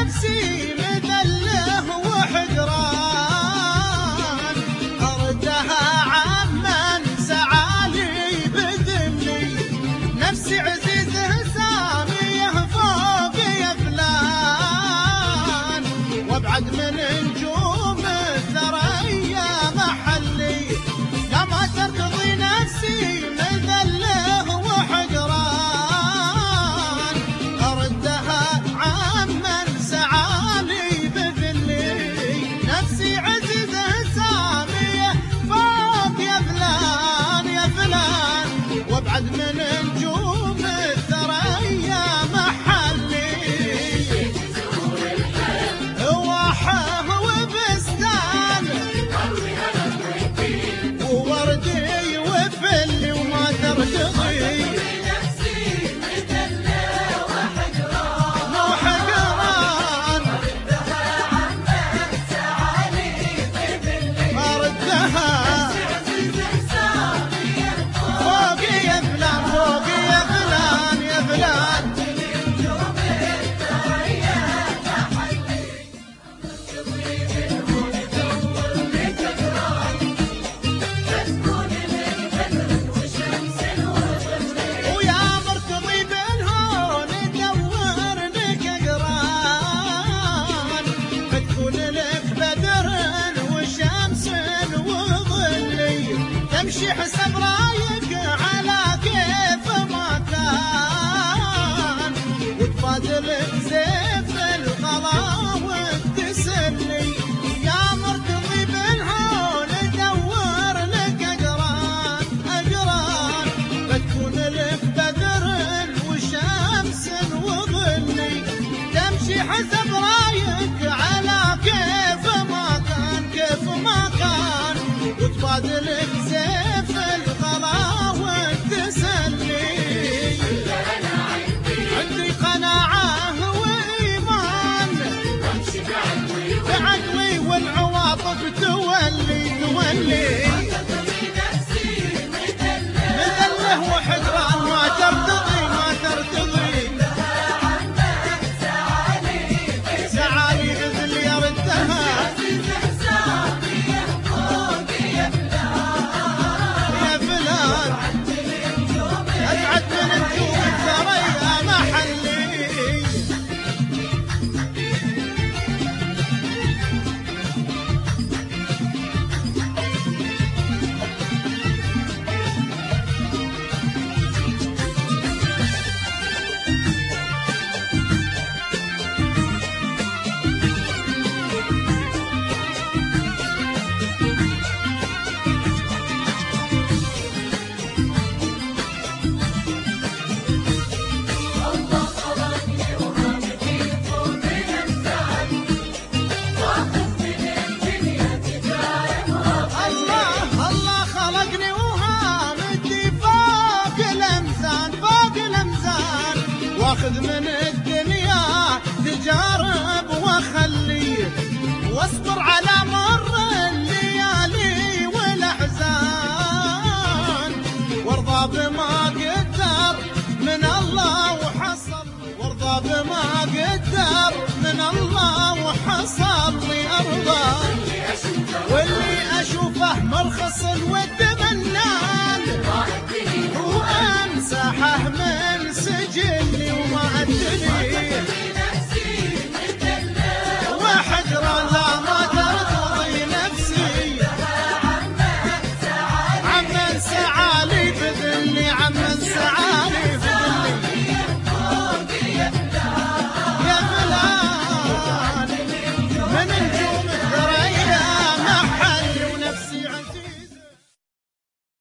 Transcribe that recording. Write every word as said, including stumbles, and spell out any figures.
نفسي مذله وحجران، أردها عمن سعالي بذلي، نفسي عزيزه ساميه فوق يا فلان، وابعد من نجوم الثريا محلي، لا ما ترتضي نفسي مذله وحجران، أردها عمن سعالي بذلي، نفسي عزيزه ساميه فوق يا فلان يا فلان، وابعد من نجوم الثريا محلي، واحه وبستان ووردي وفلي وما ترتضي تمشي حسن